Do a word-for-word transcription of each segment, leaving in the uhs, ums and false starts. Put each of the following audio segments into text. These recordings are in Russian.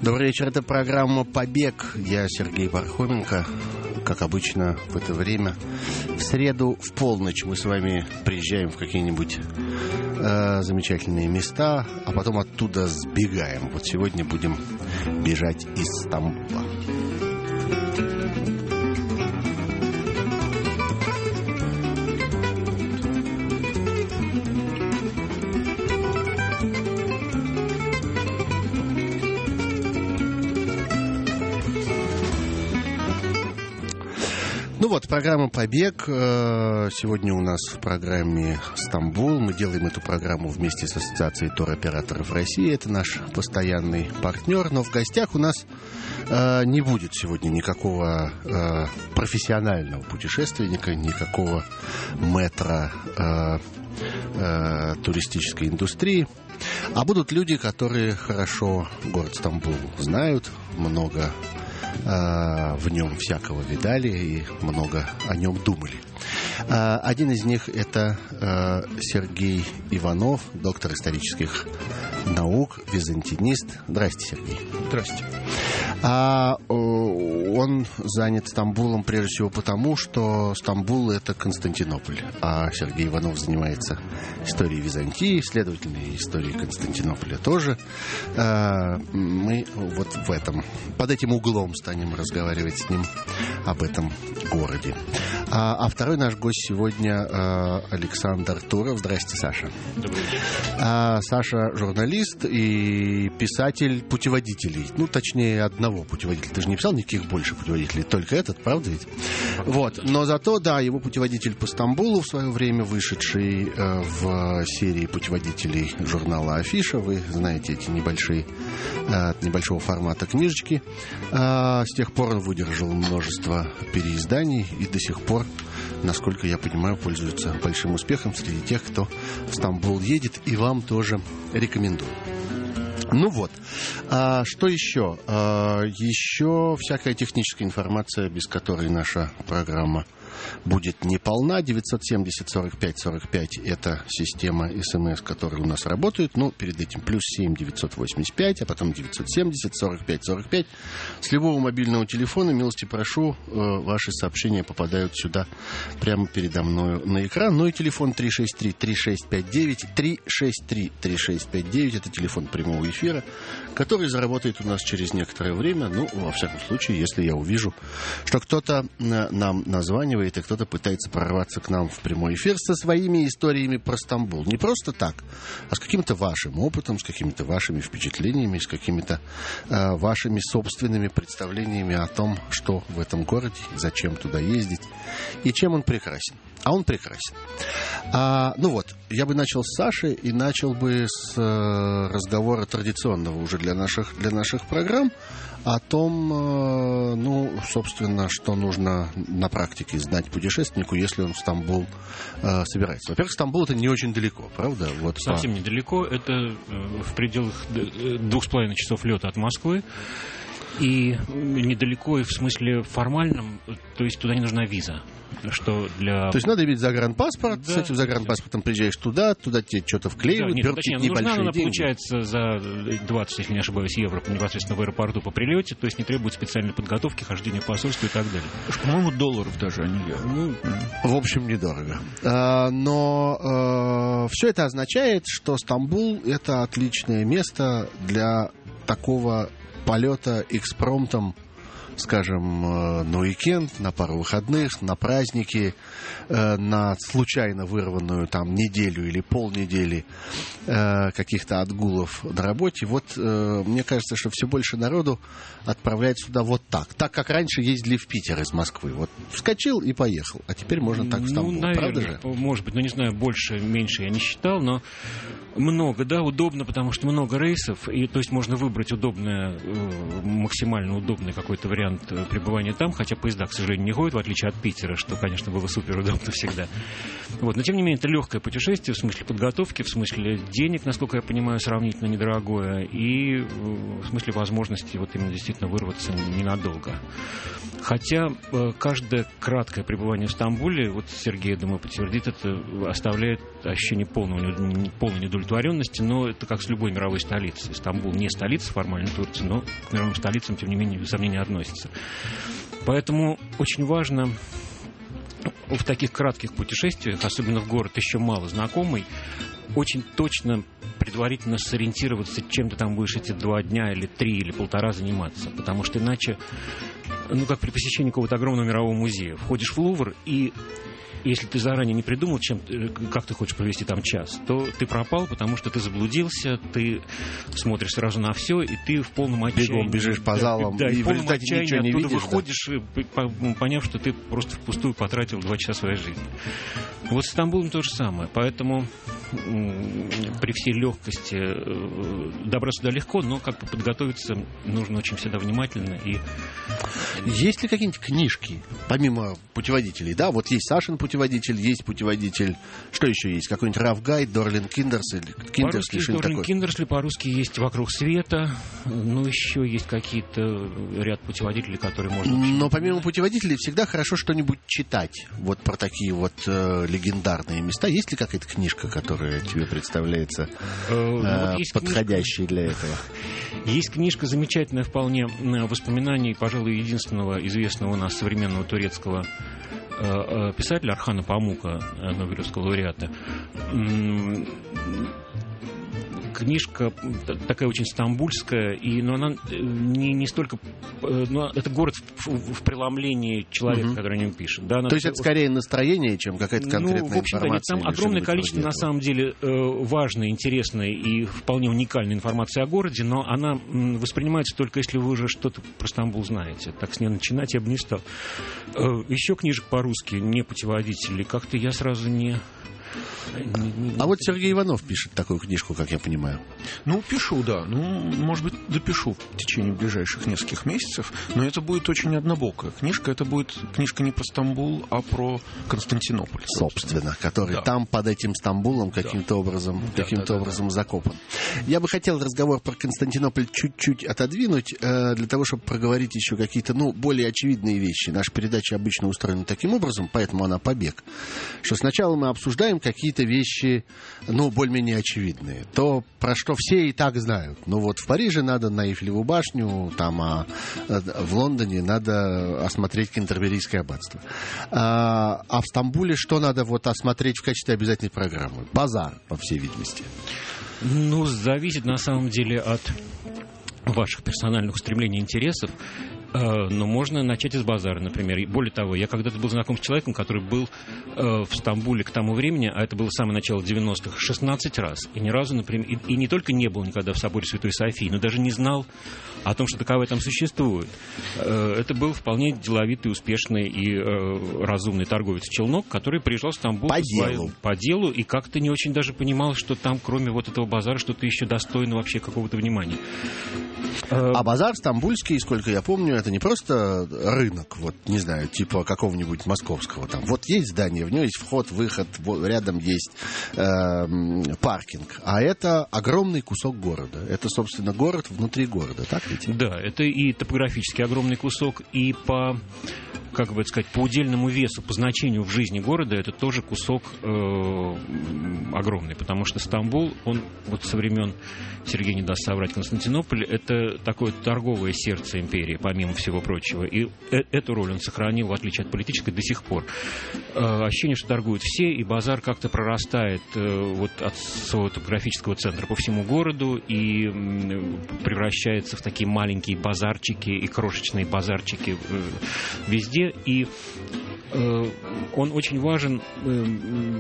Добрый вечер, это программа «Побег». Я Сергей Пархоменко. Как обычно в это время, в среду в полночь мы с вами приезжаем в какие-нибудь э, замечательные места, а потом оттуда сбегаем. Вот сегодня будем бежать из Стамбула. Ну вот, программа «Побег». Сегодня у нас в программе «Стамбул». Мы делаем эту программу вместе с Ассоциацией туроператоров России. Это наш постоянный партнер. Но в гостях у нас не будет сегодня никакого профессионального путешественника, никакого мэтра туристической индустрии. А будут люди, которые хорошо город Стамбул знают, много в нем всякого видали и много о нем думали. Один из них — это Сергей Иванов, доктор исторических наук, византинист. Здрасте, Сергей. Здрасте. А он занят Стамбулом прежде всего потому, что Стамбул — это Константинополь, а Сергей Иванов занимается историей Византии, следовательно, и историей Константинополя тоже. Мы вот в этом, под этим углом станем разговаривать с ним об этом городе. А, а второй наш гость сегодня Александр Туров. Здрасте, Саша. Добрый день. А, Саша журналист и писатель путеводителей. Ну, точнее, одного путеводителя. Ты же не писал никаких больше путеводителей, только этот, правда ведь? Вот. Но зато, да, его путеводитель по Стамбулу в свое время, вышедший э, в серии путеводителей журнала «Афиша». Вы знаете эти небольшие, э, небольшого формата книжечки. Э, с тех пор он выдержал множество переизданий и до сих пор, насколько я понимаю, пользуется большим успехом среди тех, кто в Стамбул едет, и вам тоже рекомендую. Ну вот, а, что еще? А, еще всякая техническая информация, без которой наша программа будет неполна. девятьсот семьдесят сорок пять сорок пять — это система СМС, которая у нас работает. Ну, перед этим плюс семь девятьсот восемьдесят пять, а потом девятьсот семьдесят сорок пять сорок пять. С любого мобильного телефона, милости прошу, ваши сообщения попадают сюда прямо передо мной на экран. Ну и телефон три шесть три три шесть пять девять, три шесть три три шесть пять девять. Это телефон прямого эфира, который заработает у нас через некоторое время. Ну, во всяком случае, если я увижу, что кто-то нам названивает, и кто-то пытается прорваться к нам в прямой эфир со своими историями про Стамбул. Не просто так, а с каким-то вашим опытом, с какими-то вашими впечатлениями, с какими-то э, вашими собственными представлениями о том, что в этом городе, зачем туда ездить и чем он прекрасен. А он прекрасен. А, ну вот, я бы начал с Саши и начал бы с э, разговора традиционного уже для наших, для наших программ о том, э, ну, собственно, что нужно на практике знать путешественнику, если он в Стамбул э, собирается. Во-первых, Стамбул — это не очень далеко, правда? Вот Совсем по... недалеко. Это э, в пределах двух с половиной часов лета от Москвы. И недалеко и в смысле формальном, то есть туда не нужна виза. Что для... То есть надо иметь загранпаспорт, да, с этим загранпаспортом да. приезжаешь туда, туда тебе что-то вклеивают, да, нет, точнее, небольшие нужна, она деньги. получается за двадцать, если не ошибаюсь, евро непосредственно в аэропорту по прилете, то есть не требует специальной подготовки, хождения в посольство и так далее. По-моему, долларов даже, а не евро. Ну, в общем, недорого. А, но а, все это означает, что Стамбул — это отличное место для такого полета экспромтом, скажем, на уикенд, на пару выходных, на праздники, на случайно вырванную там неделю или полнедели каких-то отгулов на работе. Вот мне кажется, что все больше народу отправляется сюда вот так. Так, как раньше ездили в Питер из Москвы. Вот вскочил и поехал. А теперь можно так в Стамбул. Ну, наверное, правда же? Может быть, ну не знаю, больше, меньше я не считал, но много, да, удобно, потому что много рейсов, и то есть можно выбрать удобное, максимально удобный какой-то вариант пребывания там, хотя поезда, к сожалению, не ходят, в отличие от Питера, что, конечно, было супер удобно всегда. Вот, но тем не менее, это легкое путешествие в смысле подготовки, в смысле денег, насколько я понимаю, сравнительно недорогое, и в смысле возможности вот именно действительно вырваться ненадолго. Хотя каждое краткое пребывание в Стамбуле, вот Сергей, я думаю, подтвердит это, оставляет ощущение полного, полной недовольства удовлетворенности, но это как с любой мировой столицей. Стамбул не столица формально Турции, но к мировым столицам, тем не менее, без сомнения, относится. Поэтому очень важно в таких кратких путешествиях, особенно в город еще мало знакомый, очень точно предварительно сориентироваться, чем ты там будешь эти два дня или три или полтора заниматься. Потому что иначе, ну, как при посещении какого-то огромного мирового музея, входишь в Лувр, и если ты заранее не придумал, чем, как ты хочешь провести там час, то ты пропал, потому что ты заблудился, ты смотришь сразу на все, и ты в полном отчаянии. Бегом бежишь по залам, да, и в в полном результате отчаянии ничего не оттуда видишь. выходишь, да? Поняв, что ты просто впустую потратил два часа своей жизни. Вот с Стамбулом то же самое. Поэтому при всей легкости добраться сюда легко, но как бы подготовиться нужно очень всегда внимательно. И... Есть ли какие-нибудь книжки, помимо путеводителей? Да, вот есть Сашин путеводитель, есть путеводитель. Что еще есть? Какой-нибудь Раф Гайд, Дорлин Киндерсли? По-русски Дорлин Киндерсли, по-русски есть «Вокруг света». Ну, еще есть какие-то ряд путеводителей, которые можно... Но помимо путеводителей всегда хорошо что-нибудь читать. Вот про такие вот э, легендарные места. Есть ли какая-то книжка, которая тебе представляется э, э, вот подходящей книжка для этого? Есть книжка замечательная вполне, воспоминаний, пожалуй, единственного известного у нас современного турецкого писателя Орхана Памука, Нобелевского лауреата. Книжка такая очень стамбульская, и, но она не, не столько... Но это город в, в, в преломлении человека, угу. который о нем пишет. Да, То есть это скорее настроение, чем какая-то конкретная ну, в общем, информация? Нет, там огромное количество, на самом деле, важной, интересной и вполне уникальной информации о городе, но она воспринимается только если вы уже что-то про Стамбул знаете. Так с ней начинать я бы не стал. Еще книжек по-русски, не путеводителей, как-то я сразу не... А вот Сергей Иванов пишет такую книжку, как я понимаю. Ну, пишу, да. Ну, может быть, допишу в течение ближайших нескольких месяцев. Но это будет очень однобокая книжка. Это будет книжка не про Стамбул, а про Константинополь. Собственно, собственно который да. там под этим Стамбулом каким-то да. образом, да, каким-то да, образом да, да. закопан. Я бы хотел разговор про Константинополь чуть-чуть отодвинуть, э, для того, чтобы проговорить еще какие-то, ну, более очевидные вещи. Наша передача обычно устроена таким образом, поэтому она побег. Что сначала мы обсуждаем какие-то вещи, ну, более-менее очевидные. То, про что все и так знают. Ну, вот в Париже надо на Эйфелеву башню, там, а в Лондоне надо осмотреть Кентерберийское аббатство. А, а в Стамбуле что надо вот осмотреть в качестве обязательной программы? Базар, по всей видимости. Ну, зависит, на самом деле, от ваших персональных устремлений и интересов. Но можно начать из базара, например. И более того, я когда-то был знаком с человеком, который был э, в Стамбуле к тому времени, а это было самое начало девяностых, шестнадцать раз. И ни разу, например, и, и не только не был никогда в соборе Святой Софии, но даже не знал о том, что таковое там существует. Э, это был вполне деловитый, успешный и э, разумный торговец-челнок, который приезжал в Стамбул по, по делу. Своему, по делу и как-то не очень даже понимал, что там, кроме вот этого базара, что-то еще достойно вообще какого-то внимания. А базар стамбульский, сколько я помню, это не просто рынок, вот, не знаю, типа какого-нибудь московского. Там. Вот есть здание, в него есть вход, выход, рядом есть э, паркинг. А это огромный кусок города. Это, собственно, город внутри города, так ведь? Да, это и топографически огромный кусок, и по... как бы это сказать, по удельному весу, по значению в жизни города, это тоже кусок э, огромный, потому что Стамбул, он вот со времен, Сергей не даст соврать, Константинополь, это такое торговое сердце империи, помимо всего прочего, и э- эту роль он сохранил, в отличие от политической, до сих пор. Э, ощущение, что торгуют все, и базар как-то прорастает э, вот от своего топографического центра по всему городу и э, превращается в такие маленькие базарчики и крошечные базарчики э, везде. И э, он очень важен. Э,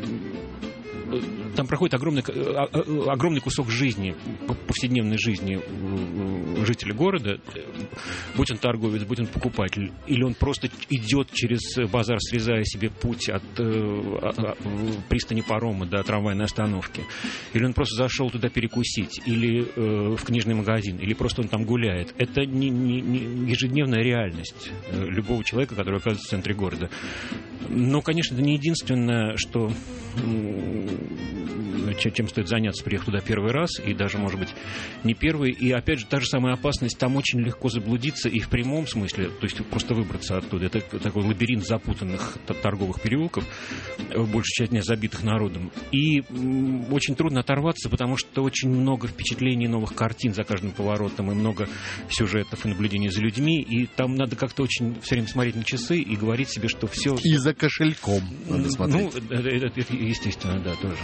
там проходит огромный, огромный кусок жизни, повседневной жизни жителей города, будь он торговец, будь он покупатель, или он просто идет через базар, срезая себе путь от э, пристани парома до трамвайной остановки, или он просто зашел туда перекусить, или э, в книжный магазин, или просто он там гуляет. Это не, не, не ежедневная реальность любого человека, который оказывается в центре города. Но, конечно, это не единственное, что чем стоит заняться, приехав туда первый раз, и даже, может быть, не первый. И, опять же, та же самая опасность, там очень легко заблудиться и в прямом смысле, то есть просто выбраться оттуда. Это такой лабиринт запутанных торговых переулков, большей части забитых народом. И м, очень трудно оторваться, потому что очень много впечатлений, новых картин за каждым поворотом, и много сюжетов и наблюдений за людьми. И там надо как-то очень все время смотреть на часы и говорить себе, что все... И за кошельком надо смотреть. Ну, это, это естественно, да, тоже.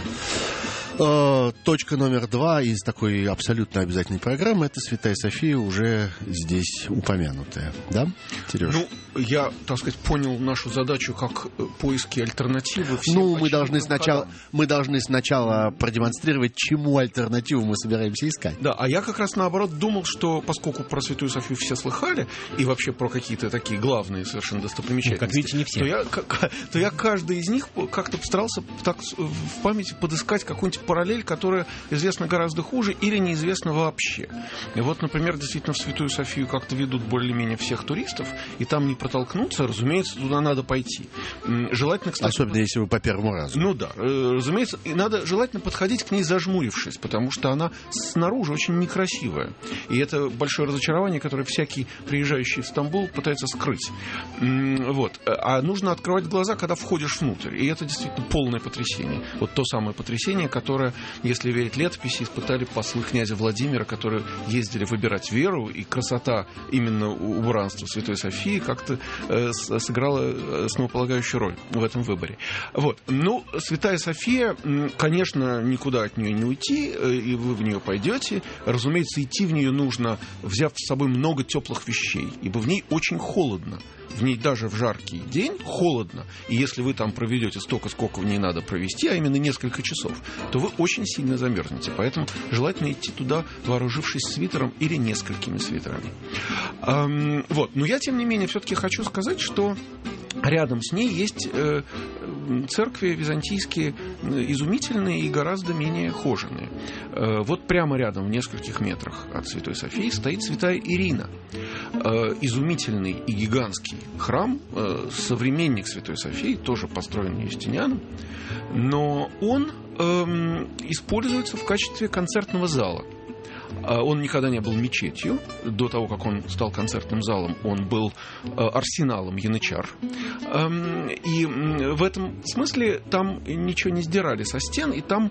Точка номер два из такой абсолютно обязательной программы — это Святая София, уже здесь упомянутая. Да, Сереж? Ну, я, так сказать, понял нашу задачу как поиски альтернативы. Ну, мы должны, сначала, мы должны сначала продемонстрировать, чему альтернативу мы собираемся искать. Да, а я как раз наоборот думал, что поскольку про Святую Софию все слыхали, и вообще про какие-то такие главные совершенно достопримечательности, ну, как видите, не все. То я, то я каждый из них как-то постарался так в памяти подыскать какую-нибудь параллель, которая известна гораздо хуже или неизвестна вообще. И вот, например, действительно в Святую Софию как-то ведут более-менее всех туристов, и там не протолкнуться, разумеется, туда надо пойти. Желательно, кстати... Особенно, если вы по первому разу. Ну да, разумеется, и надо желательно подходить к ней зажмурившись, потому что она снаружи очень некрасивая. И это большое разочарование, которое всякий приезжающий в Стамбул пытается скрыть. Вот. А нужно открывать глаза, когда входишь внутрь. И это действительно полное потрясение. Вот то самое потрясение, которое, если верить летописи, испытали послы князя Владимира, которые ездили выбирать веру, и красота именно убранства Святой Софии как-то э, сыграла основополагающую роль в этом выборе. Вот. Ну, Святая София, конечно, никуда от нее не уйти, и вы в нее пойдете. Разумеется, идти в нее нужно, взяв с собой много теплых вещей, ибо в ней очень холодно. В ней даже в жаркий день холодно. И если вы там проведете столько, сколько в ней надо провести, а именно несколько часов, то вы очень сильно замерзнете. Поэтому желательно идти туда, вооружившись свитером или несколькими свитерами. Эм, вот. Но я, тем не менее, все-таки хочу сказать, что рядом с ней есть э, церкви византийские изумительные и гораздо менее хоженые. Э, вот прямо рядом, в нескольких метрах от Святой Софии, стоит Святая Ирина. Э, изумительный и гигантский храм, э, современник Святой Софии, тоже построен Юстинианом, но он э, используется в качестве концертного зала. Он никогда не был мечетью. До того, как он стал концертным залом, он был арсеналом янычар. И в этом смысле там ничего не сдирали со стен, и там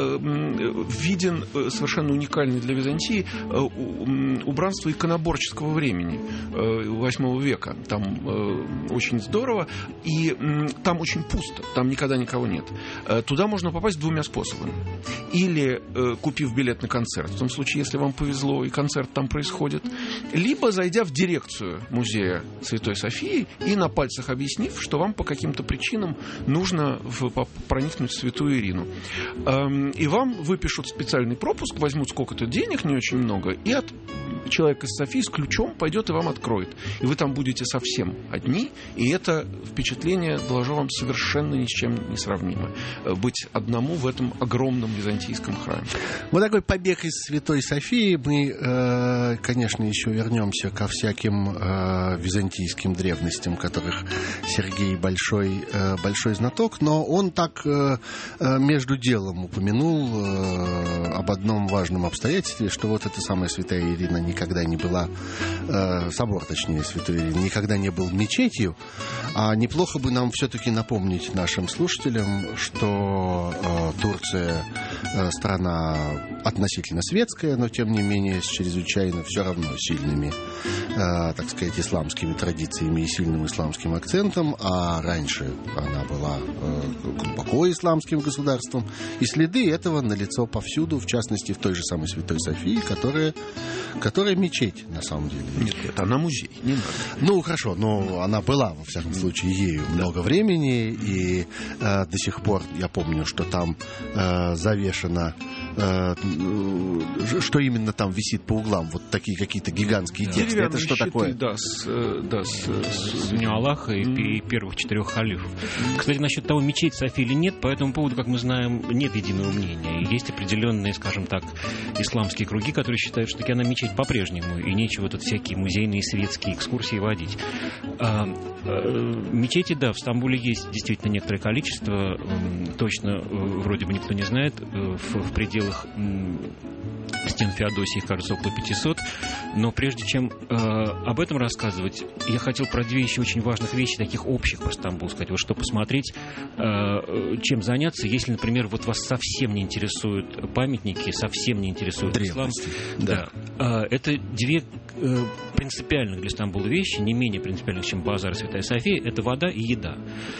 виден совершенно уникальный для Византии убранство иконоборческого времени восьмого века. Там очень здорово, и там очень пусто, там никогда никого нет. Туда можно попасть двумя способами. Или купив билет на концерт, в том случае, если вам повезло и концерт там происходит, либо зайдя в дирекцию музея Святой Софии и на пальцах объяснив, что вам по каким-то причинам нужно в, по, проникнуть в Святую Ирину. Эм, и вам выпишут специальный пропуск, возьмут сколько-то денег, не очень много, и от человек из Софии с ключом пойдет и вам откроет. И вы там будете совсем одни, и это впечатление, доложу вам, совершенно ни с чем не сравнимо. Быть одному в этом огромном византийском храме. Вот такой побег из Святой Софии. Мы, э, конечно, еще вернемся ко всяким э, византийским древностям, которых Сергей большой, э, большой знаток, но он так э, между делом упомянул э, об одном важном обстоятельстве, что вот эта самая Святая Ирина никогда не была, э, собор, точнее, Святой Ирины, никогда не был мечетью, а неплохо бы нам все-таки напомнить нашим слушателям, что э, Турция э, страна относительно светская, но тем не менее с чрезвычайно все равно сильными, э, так сказать, исламскими традициями и сильным исламским акцентом, а раньше она была э, глубоко исламским государством, и следы этого налицо повсюду, в частности в той же самой Святой Софии, которая, которая мечеть на самом деле. Нет, нет, она музей, не надо. Ну, хорошо, но она была, во всяком случае, ею да. много времени, и э, до сих пор я помню, что там э, завешена э, что именно там висит по углам? Вот такие какие-то гигантские да. тексты. Это что щиты, такое? Да, с, да, с, с... с Дня Аллаха и, mm. и первых четырех халифов. Кстати, насчет того, мечеть София или нет, по этому поводу, как мы знаем, нет единого мнения. И есть определенные, скажем так, исламские круги, которые считают, что таки она мечеть по-прежнему, и нечего тут всякие музейные светские экскурсии водить. А, а, мечети, да, в Стамбуле есть действительно некоторое количество, точно вроде бы никто не знает, в, в пределах стен Феодосии, кажется, около пятисот. Но прежде чем э, об этом рассказывать, я хотел про две еще очень важных вещи, таких общих про Стамбул сказать. Вот что посмотреть, э, чем заняться, если, например, вот вас совсем не интересуют памятники, совсем не интересует ислам. Да. Да. Э, это две э, принципиальных для Стамбула вещи, не менее принципиальных, чем базар и Святая София, это вода и еда.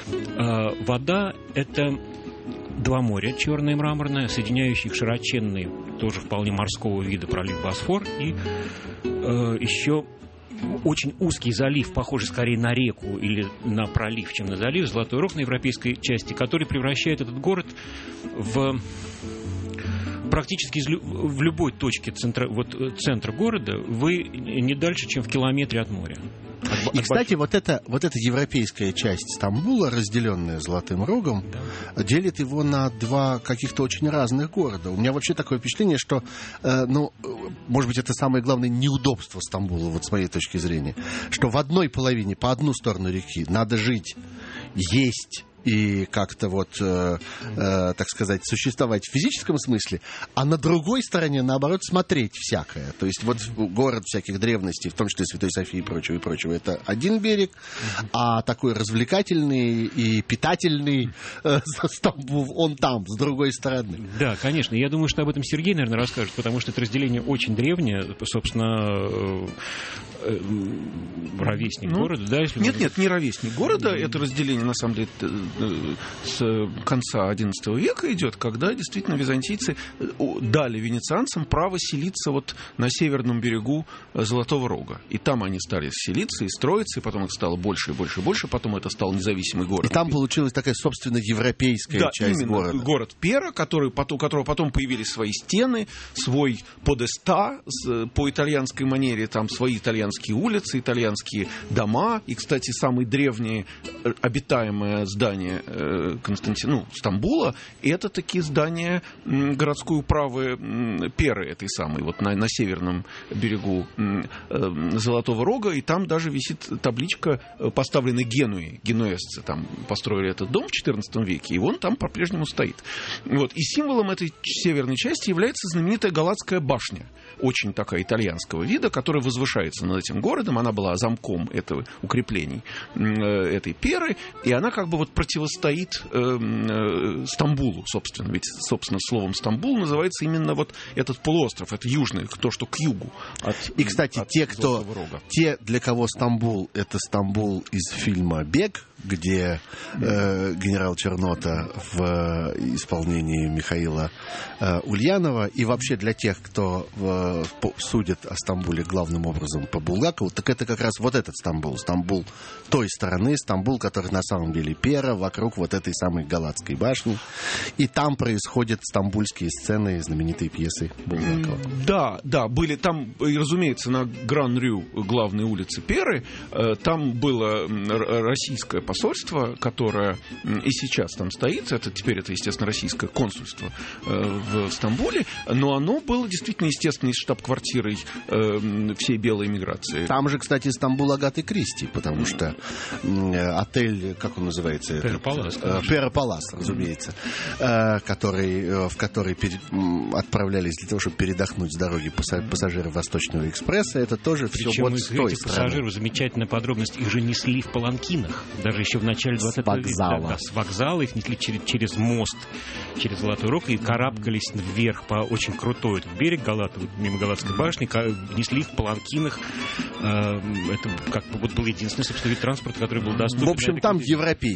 Э, вода — это два моря, черное и мраморное, соединяющие их широченный, тоже вполне морского вида пролив Босфор, и э, еще очень узкий залив, похожий скорее на реку или на пролив, чем на залив, Золотой Рог на европейской части, который превращает этот город в практически из, в любой точке центра, вот, центра города вы не дальше, чем в километре от моря. И, кстати, вот эта, вот эта европейская часть Стамбула, разделенная Золотым Рогом, да, делит его на два каких-то очень разных города. У меня вообще такое впечатление, что, э, ну, может быть, это самое главное неудобство Стамбула, вот с моей точки зрения, что в одной половине, по одну сторону реки, надо жить, есть и как-то вот, э, э, так сказать, существовать в физическом смысле, а на другой стороне, наоборот, смотреть всякое. То есть вот город всяких древностей, в том числе Святой Софии и прочего, и прочего, это один берег, а такой развлекательный и питательный э, Стамбул, он там, с другой стороны. Да, конечно. Я думаю, что об этом Сергей, наверное, расскажет, потому что это разделение очень древнее, собственно, э, ровесник ну, города. Да, если нет, можно... нет, не ровесник города, это разделение, на самом деле, с конца одиннадцатого века идет, когда действительно византийцы дали венецианцам право селиться вот на северном берегу Золотого Рога. И там они стали селиться и строиться, и потом их стало больше и больше и больше, потом это стал независимый город. И там получилась такая, собственно, европейская да, часть именно, города. Город Пера, который, у которого потом появились свои стены, свой подеста по итальянской манере, там свои итальянские улицы, итальянские дома. И, кстати, самые древние обитаемые здания Константина, ну, Стамбула, это такие здания городской управы Перы, этой самой, вот на, на северном берегу Золотого Рога, и там даже висит табличка, поставленная Генуей. Генуэзцы там построили этот дом в четырнадцатом веке, и он там по-прежнему стоит. Вот. И символом этой северной части является знаменитая Галатская башня, очень такая итальянского вида, которая возвышается над этим городом. Она была замком этого укреплений этой Перы, и она как бы вот противостоит э, э, Стамбулу, собственно. Ведь, собственно, словом Стамбул называется именно вот этот полуостров. Это южный, то, что к югу от, и, кстати, от те, кто, Рога. Те, для кого Стамбул — это Стамбул из фильма «Бег», где э, генерал Чернота в исполнении Михаила э, Ульянова, и вообще для тех, кто э, по, судит о Стамбуле главным образом по Булгакову, так это как раз вот этот Стамбул. Стамбул той стороны, Стамбул, который на самом деле Пера, вокруг вот этой самой Галатской башни. И там происходят стамбульские сцены знаменитые пьесы Булгакова. Да, да, были там, разумеется, на Гран-Рю, главной улице Перы, э, там было российское посольство, которое и сейчас там стоит, это теперь это, естественно, российское консульство в Стамбуле, но оно было действительно, естественно, штаб-квартирой всей белой эмиграции. Там же, кстати, Стамбул Агаты Кристи, потому что отель, как он называется? Пера Палас. Пера Палас, разумеется, который, в который отправлялись для того, чтобы передохнуть с дороги пассажиры Восточного экспресса, это тоже Причем все вот с той стороны. Пассажиров, замечательная подробность, их же несли в паланкинах. Даже еще в начале двадцатого века. Да, да, с вокзала их несли через, через мост, через Золотой Рог, и карабкались вверх по очень крутой этот берег Галаты, мимо Галатской башни, несли их в паланкинах. Это как бы вот был единственный, собственно, вид транспорта, который был доступен. В общем, там европейский кусок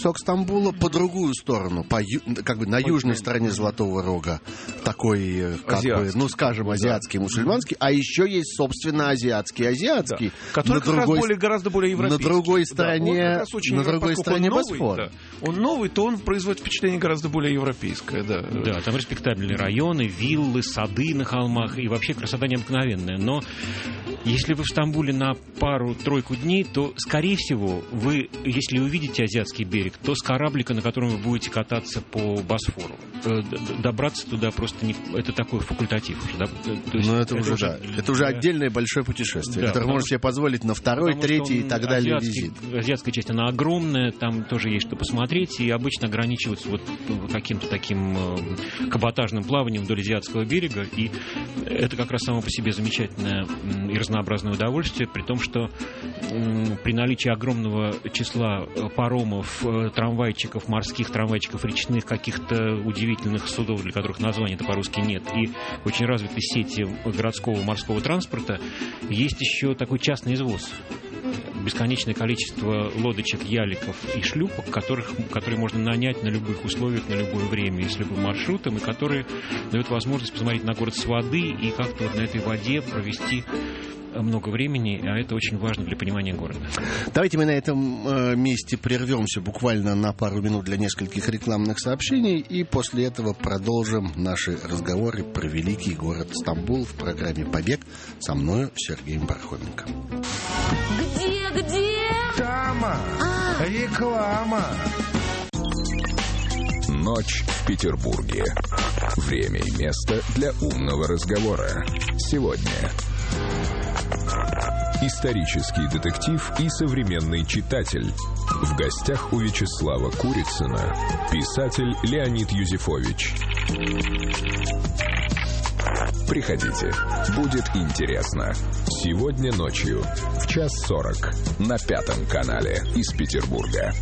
восток Стамбула, по другую сторону, по, как бы на южной стороне Золотого Рога, такой, как бы, ну, скажем, азиатский, да. мусульманский, а еще есть, собственно, азиатский, азиатский, да. который на как другой, раз более, гораздо более европейский. На другой стороне, да, на другой стороне Босфора. Да. Он новый, то он производит впечатление гораздо более европейское, да. Да, там респектабельные районы, виллы, сады на холмах, и вообще красота необыкновенная. Но если вы в Стамбуле на пару-тройку дней, то, скорее всего, вы, если увидите азиатский берег, то с кораблика, на котором вы будете кататься по Босфору. Добраться туда просто не... Это такой факультатив уже, да? То есть, ну, это, это уже, уже, да. это уже отдельное большое путешествие, да, которое можно себе позволить на второй, третий и так далее визит. Азиатская часть, она огромная, там тоже есть что посмотреть, и обычно ограничиваются вот каким-то таким каботажным плаванием вдоль азиатского берега, и это как раз само по себе замечательное и разнообразное удовольствие, при том, что при наличии огромного числа паромов, трамвайчиков, морских трамвайчиков, речных, каких-то удивительных судов, для которых названия-то по-русски нет, и очень развитой сети городского морского транспорта, есть еще такой частный извоз. Бесконечное количество лодочек, яликов и шлюпок, которых, которые можно нанять на любых условиях, на любое время и с любым маршрутом, и которые дают возможность посмотреть на город с воды и как-то вот на этой воде провести много времени, а это очень важно для понимания города. Давайте мы на этом э, месте прервемся буквально на пару минут для нескольких рекламных сообщений, и после этого продолжим наши разговоры про великий город Стамбул в программе «Побег» со мною, Сергеем Пархоменко. Где, где? Тама! А. Реклама! Ночь в Петербурге. Время и место для умного разговора. Сегодня исторический детектив и современный читатель. В гостях у Вячеслава Курицына писатель Леонид Юзефович. Приходите, будет интересно. Сегодня ночью в час сорок на Пятом канале из Петербурга.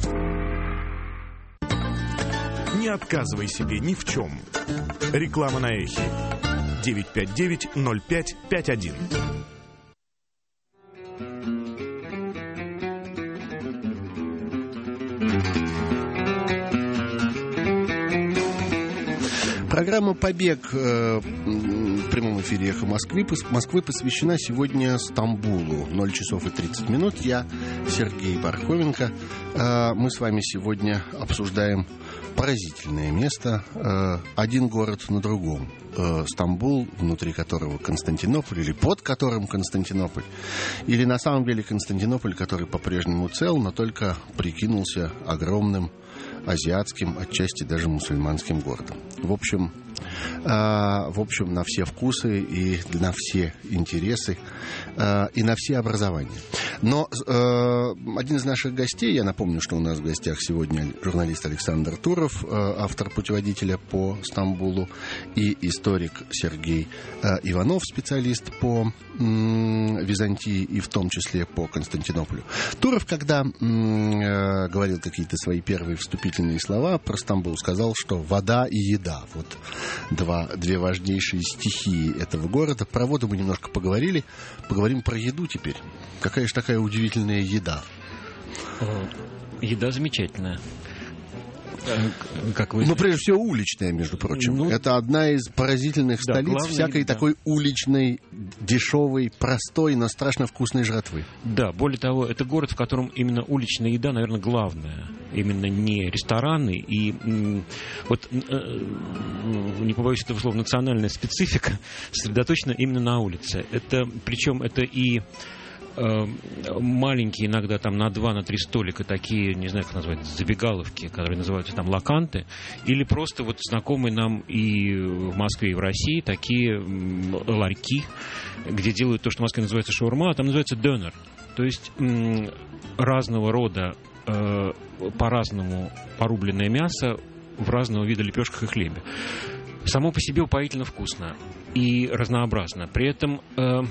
Не отказывай себе ни в чем. Реклама на Эхе. девять пять девять ноль пять пять один. Программа «Побег» э, в прямом эфире «Эхо Москвы», Москвы посвящена сегодня Стамбулу. ноль часов и тридцать минут. Я Сергей Пархоменко. Э, мы с вами сегодня обсуждаем поразительное место. Э, один город на другом. Э, Стамбул, внутри которого Константинополь, или под которым Константинополь. Или на самом деле Константинополь, который по-прежнему цел, но только прикинулся огромным азиатским, отчасти даже мусульманским городом. В общем, э, в общем, на все вкусы и на все интересы э, и на все образования. Но э, один из наших гостей, я напомню, что у нас в гостях сегодня журналист Александр Туров, э, автор путеводителя по Стамбулу, и историк Сергей э, Иванов, специалист по э, Византии и в том числе по Константинополю. Туров, когда э, говорил какие-то свои первые вступительные слова про Стамбул, сказал, что вода и еда — вот два, две важнейшие стихии этого города. Про воду мы немножко поговорили. Поговорим про еду теперь. Какая же такая удивительная еда? Еда замечательная. Как вы... Ну, прежде всего, уличная, между прочим. Ну, это одна из поразительных да, столиц главное, всякой да. такой уличной, дешевой, простой, но страшно вкусной жратвы. Да, более того, это город, в котором именно уличная еда, наверное, главная. Именно не рестораны. И вот, не побоюсь этого слова, национальная специфика сосредоточена именно на улице. Это, причем это и маленькие иногда там на два, на три столика такие, не знаю, как назвать, забегаловки, которые называются там лаканты, или просто вот знакомые нам и в Москве, и в России такие ларьки, где делают то, что в Москве называется шаурма, а там называется донер. То есть разного рода, по-разному порубленное мясо в разного вида лепешках и хлебе. Само по себе упоительно вкусно и разнообразно. При этом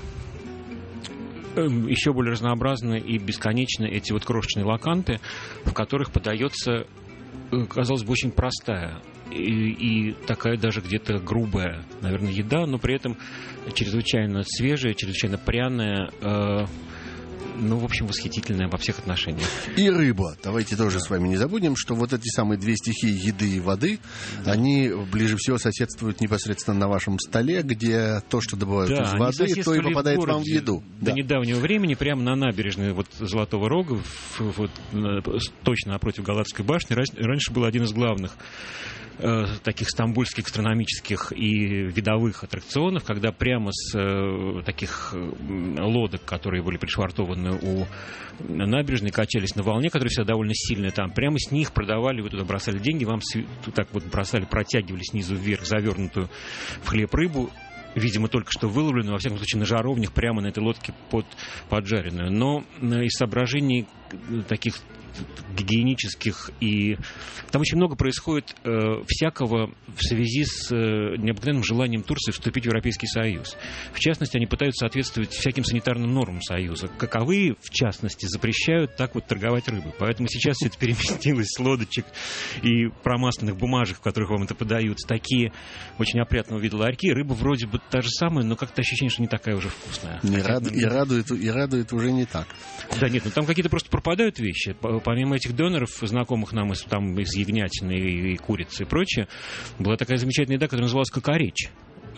еще более разнообразны и бесконечны эти вот крошечные лаканты, в которых подается, казалось бы, очень простая и, и такая даже где-то грубая, наверное, еда, но при этом чрезвычайно свежая, чрезвычайно пряная, э, ну, в общем, восхитительная во всех отношениях. И рыба. Давайте тоже с вами не забудем, что вот эти самые две стихии еды и воды, да. они ближе всего соседствуют непосредственно на вашем столе, где то, что добывают да, из воды, то и попадает вам в еду. До да. недавнего времени прямо на набережной вот Золотого Рога, вот, точно напротив Галатской башни, раньше был один из главных э, таких стамбульских гастрономических и видовых аттракционов, когда прямо с э, таких лодок, которые были пришвартованы у набережной, качались на волне, которая всегда довольно сильная там, прямо с них продавали, вы туда бросали деньги, вам так вот бросали, протягивали снизу вверх завернутую в хлеб рыбу, видимо, только что выловленную, во всяком случае, на жаровнях, прямо на этой лодке под, поджаренную. Но из соображений таких гигиенических и... Там очень много происходит э, всякого в связи с э, необыкновенным желанием Турции вступить в Европейский Союз. В частности, они пытаются соответствовать всяким санитарным нормам Союза. Каковые, в частности, запрещают так вот торговать рыбой. Поэтому сейчас все это переместилось с лодочек и промасленных бумажек, в которых вам это подают, такие очень опрятного вида ларьки. Рыба вроде бы та же самая, но как-то ощущение, что не такая уже вкусная. Не Хотя, рад... и, радует, и радует уже не так. Да нет, ну там какие-то просто пропадают вещи. Помимо этих доноров, знакомых нам из, там, из ягнятины и, и курицы и прочее, была такая замечательная еда, которая называлась кокоречь.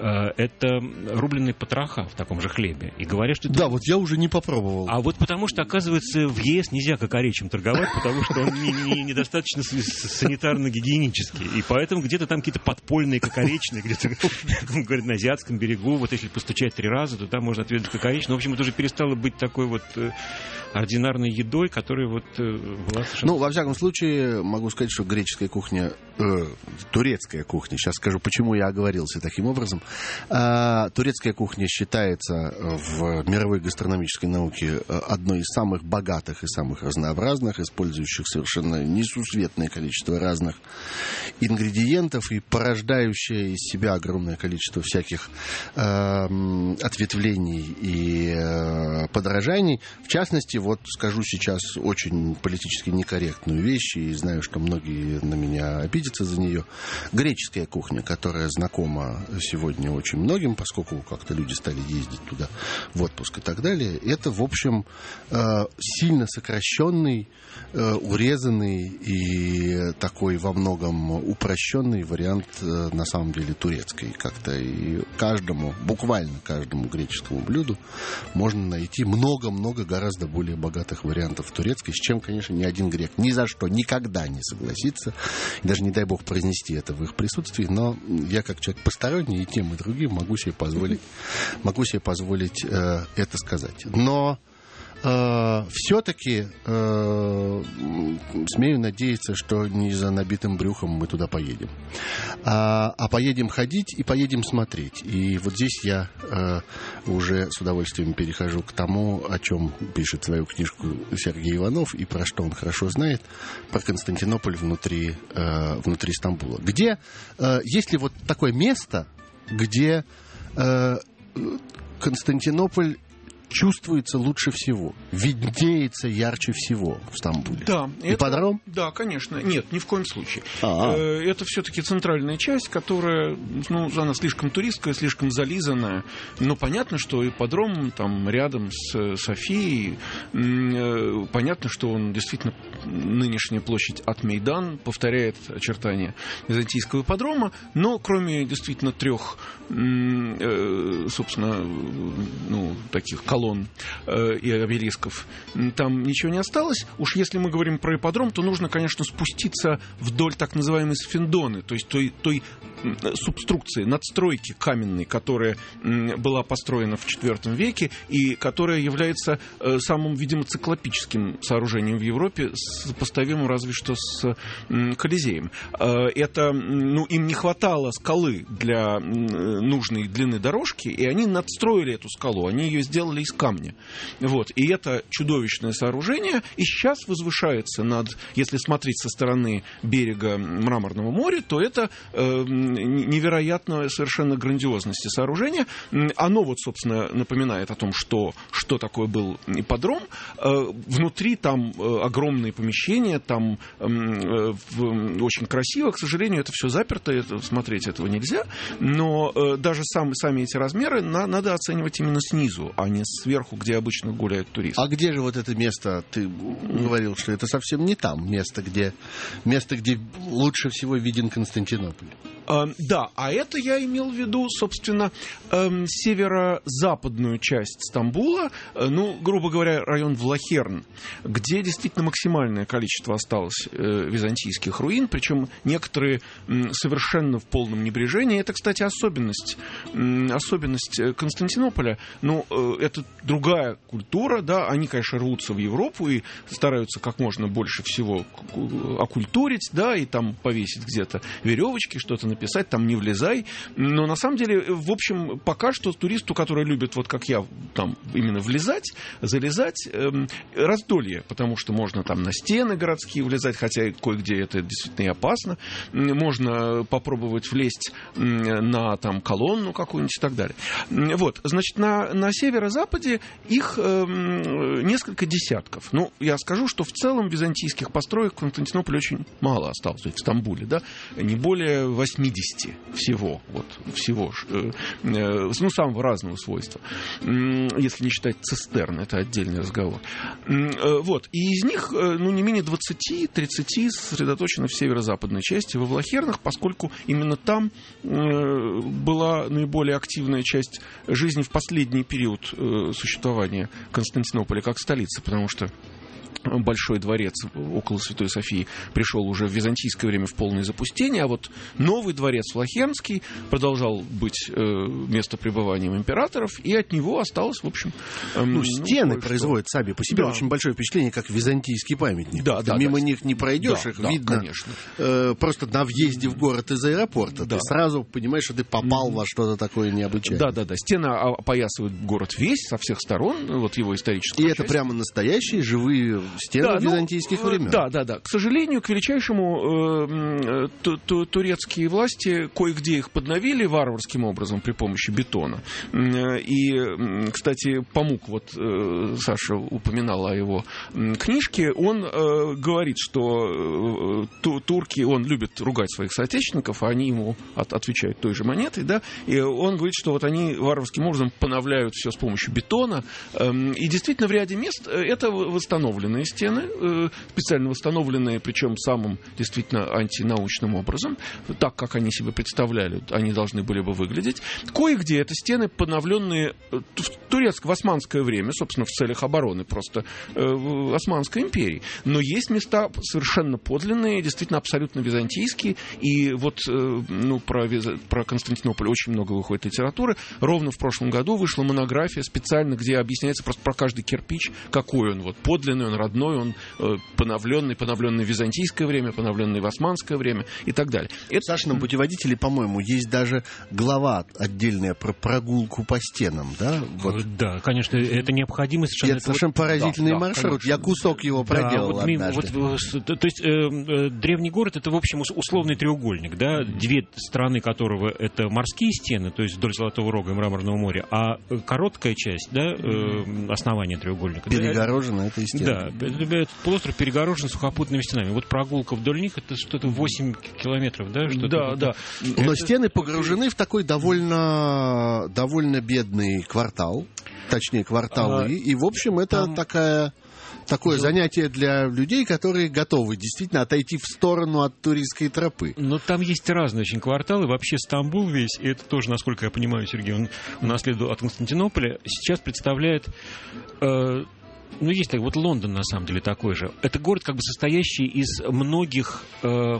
Это рубленые потроха в таком же хлебе. И говорят, что... Да, это... вот я уже не попробовал. А вот потому что, оказывается, в ЕС нельзя кокоречем торговать, потому что он не, не, недостаточно санитарно-гигиенический. И поэтому где-то там какие-то подпольные кокоречные, где-то, говорят, на азиатском берегу, вот если постучать три раза, то там можно ответить кокоречь. Но, в общем, это уже перестало быть такой вот ординарной едой, которая вот была совершенно... Ну, во всяком случае, могу сказать, что греческая кухня, э, турецкая кухня, сейчас скажу, почему я оговорился таким образом. Э, турецкая кухня считается в мировой гастрономической науке одной из самых богатых и самых разнообразных, использующих совершенно несусветное количество разных ингредиентов и порождающая из себя огромное количество всяких э, ответвлений и э, подражаний. В частности, вот скажу сейчас очень политически некорректную вещь, и знаю, что многие на меня обидятся за нее. Греческая кухня, которая знакома сегодня очень многим, поскольку как-то люди стали ездить туда в отпуск и так далее, это, в общем, сильно сокращенный, урезанный и такой во многом упрощенный вариант, на самом деле, турецкой. Как-то и каждому, буквально каждому греческому блюду можно найти много-много гораздо более богатых вариантов турецкой, с чем, конечно, ни один грек ни за что никогда не согласится. И даже, не дай бог, произнести это в их присутствии, но я, как человек посторонний, и тем, и другим могу себе позволить, могу себе позволить э, это сказать. Но Uh, все-таки uh, смею надеяться, что не за набитым брюхом мы туда поедем, а, а поедем ходить и поедем смотреть. И вот здесь я uh, уже с удовольствием перехожу к тому, о чем пишет свою книжку Сергей Иванов и про что он хорошо знает, про Константинополь внутри, uh, внутри Стамбула. Где, uh, есть ли вот такое место, где uh, Константинополь чувствуется лучше всего, виднеется ярче всего в Стамбуле? Да. Ипподром? Это, да, конечно. Нет, ни в коем случае. А-а. Это все-таки центральная часть, которая, ну, она слишком туристская, слишком зализанная. Но понятно, что ипподром там рядом с Софией. Понятно, что он действительно, нынешняя площадь Ат-Мейдан повторяет очертания византийского ипподрома, но кроме действительно трех, собственно, ну, таких колонн и обелисков, там ничего не осталось. Уж если мы говорим про ипподром, то нужно, конечно, спуститься вдоль так называемой сфиндоны, то есть той, той субструкции, надстройки каменной, которая была построена в четвертом веке и которая является самым, видимо, циклопическим сооружением в Европе, сопоставимым разве что с Колизеем. Это, ну, им не хватало скалы для нужной длины дорожки, и они надстроили эту скалу, они ее сделали из камня. Вот. И это чудовищное сооружение, и сейчас возвышается над, если смотреть со стороны берега Мраморного моря, то это э, невероятная совершенно грандиозности сооружения. Оно вот, собственно, напоминает о том, что, что такое был ипподром. Э, внутри там э, огромные помещения, там э, в, очень красиво. К сожалению, это все заперто, это, смотреть этого нельзя. Но э, даже сам, сами эти размеры на, надо оценивать именно снизу, а не с сверху, где обычно гуляют туристы. А где же вот это место? Ты говорил, что это совсем не там место, где, место, где лучше всего виден Константинополь. Да, а это я имел в виду, собственно, северо-западную часть Стамбула, ну, грубо говоря, район Влахерн, где действительно максимальное количество осталось византийских руин, причем некоторые совершенно в полном небрежении. Это, кстати, особенность, особенность Константинополя. Ну, это другая культура, да, они, конечно, рвутся в Европу и стараются как можно больше всего окультурить, да, и там повесить где-то веревочки, что-то написать, там не влезай. Но на самом деле, в общем, пока что туристу, который любит, вот как я, там именно влезать, залезать, эм, раздолье, потому что можно там на стены городские влезать, хотя кое-где это действительно и опасно. Можно попробовать влезть на там колонну какую-нибудь и так далее. Вот, значит, на, на северо-западе их эм, несколько десятков. Ну, я скажу, что в целом византийских построек в Константинополе очень мало осталось, в Стамбуле, да, не более восьмидесяти всего, вот, всего, э, э, ну, самого разного свойства, если не считать цистерн, это отдельный разговор. Э, вот, и из них, э, ну, не менее двадцати-тридцати сосредоточено в северо-западной части, во Влахернах, поскольку именно там э, была наиболее активная часть жизни в последний период э, существования Константинополя как столицы, потому что Большой дворец около Святой Софии пришел уже в византийское время в полное запустение, а вот новый дворец Влахернский продолжал быть э, местопребыванием императоров, и от него осталось, в общем... Э, ну, ну, стены кое-что. производят сами по себе да. очень большое впечатление, как византийский памятник. Да, да, мимо да. них не пройдешь, да, их да, видно конечно. Э, просто на въезде в город из аэропорта. Да. Ты сразу понимаешь, что ты попал mm-hmm. во что-то такое необычайное. Да, да, да. Стены опоясывают город весь, со всех сторон, вот его историческую И часть. это прямо настоящие живые стены да, византийских ну, времен. Да, да, да. К сожалению, к величайшему э, ту, ту, турецкие власти кое-где их подновили варварским образом при помощи бетона. И, кстати, Памук, вот э, Саша упоминал о его книжке, он э, говорит, что э, ту, турки, он любит ругать своих соотечественников, а они ему от, отвечают той же монетой, да, и он говорит, что вот они варварским образом поновляют все с помощью бетона. Э, и действительно, в ряде мест это восстановленные стены, э, специально восстановленные, причем самым действительно антинаучным образом, так, как они себе представляли, они должны были бы выглядеть. Кое-где это стены, поновленные в турецкое, в османское время, собственно, в целях обороны просто э, Османской империи. Но есть места совершенно подлинные, действительно абсолютно византийские, и вот э, ну, про, про Константинополь очень много выходит литературы. Ровно в прошлом году вышла монография специально, где объясняется просто про каждый кирпич, какой он, вот подлинный, он родной, он э, поновленный, поновленный в византийское время, поновленный в османское время и так далее. Это... В Сашином путеводителе, по-моему, есть даже глава отдельная про прогулку по стенам, да? Вот. Да, конечно, это необходимо совершенно. Это совершенно поразительный да, да, маршрут. конечно. Я кусок его проделал да, вот, однажды. Вот, то есть э, э, древний город — это, в общем, условный треугольник, да, две стороны которого это морские стены, то есть вдоль Золотого Рога и Мраморного моря, а короткая часть, да, э, основания треугольника. Перегорожена этой стеной. Да, этот полуостров перегорожен сухопутными стенами. Вот прогулка вдоль них — это что-то восемь километров, да? Что-то да, вот, да. Но это... стены погружены в такой довольно, довольно бедный квартал, точнее кварталы, а, и, в общем, это там... такая... Такое ну, занятие для людей, которые готовы действительно отойти в сторону от туристской тропы. Но там есть разные очень кварталы. Вообще Стамбул весь, и это тоже, насколько я понимаю, Сергей, он унаследовал от Константинополя, сейчас представляет... Э, ну, есть так, вот Лондон, на самом деле, такой же. Это город, как бы состоящий из многих... Э,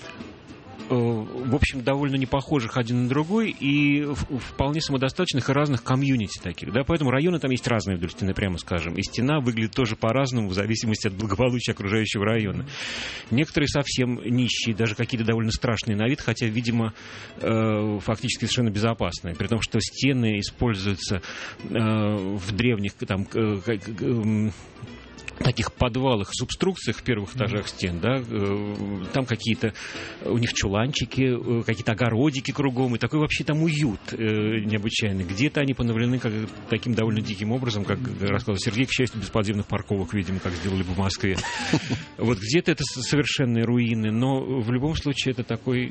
в общем, довольно не похожих один на другой и вполне самодостаточных и разных комьюнити таких, да, поэтому районы там есть разные вдоль стены, прямо скажем, и стена выглядит тоже по-разному в зависимости от благополучия окружающего района. Некоторые совсем нищие, даже какие-то довольно страшные на вид, хотя, видимо, э, фактически совершенно безопасные, при том, что стены используются э, в древних там э, таких подвалах, субструкциях в первых этажах стен, да, там какие-то у них чуланчики, какие-то огородики кругом, и такой вообще там уют необычайный. Где-то они поновлены как, таким довольно диким образом, как рассказывал Сергей, к счастью, без подземных парковок, видимо, как сделали бы в Москве. Вот где-то это совершенные руины, но в любом случае это такой